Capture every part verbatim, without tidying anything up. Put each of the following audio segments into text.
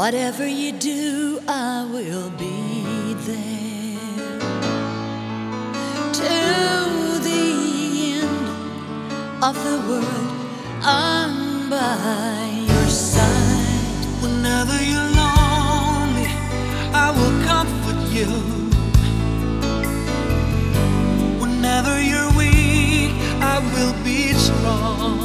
Whatever you do, I will be there. To the end of the world, I'm by your side. Whenever you're lonely, I will comfort you. Whenever you're weak, I will be strong.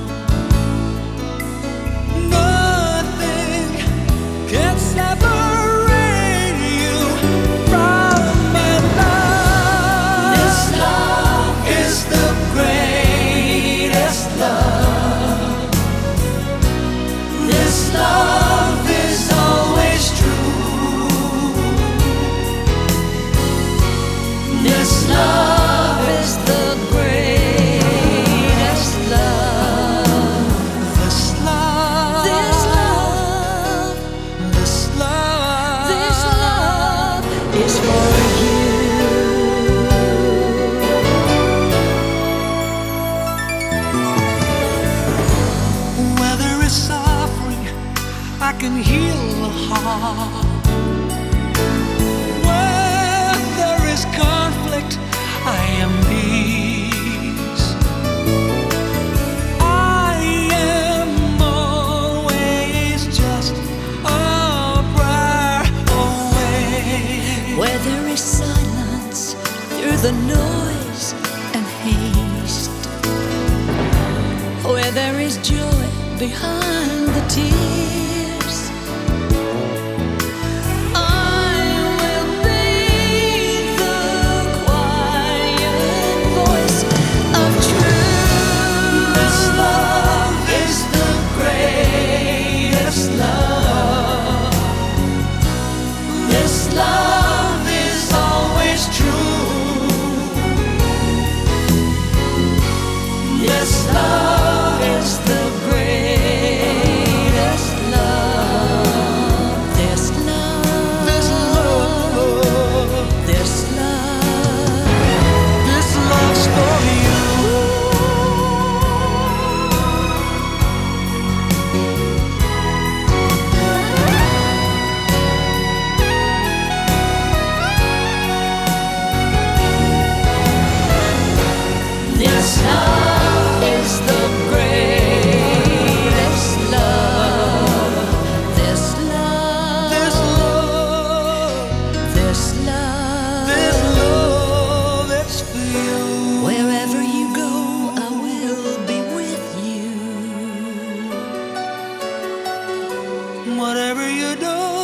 Nothing can separate you from my love. This love is the greatest love. This love is always true. This love is the greatest love. This love, This love, this love, this love is for you. Whether it's suffering, I can heal a heart. Where there is conflict, I am peace. I am always just a prayer away. Where there is silence through the noise and haste, where there is joy behind the tears, I will be the quiet voice of truth. This love is the greatest love. This love is always true. This love is the greatest love. This love, this love, this love, this love's for you. this love is the greatest love. This love, This love, this love, this love, it's for you. wherever you go, I will be with you. Whatever you do,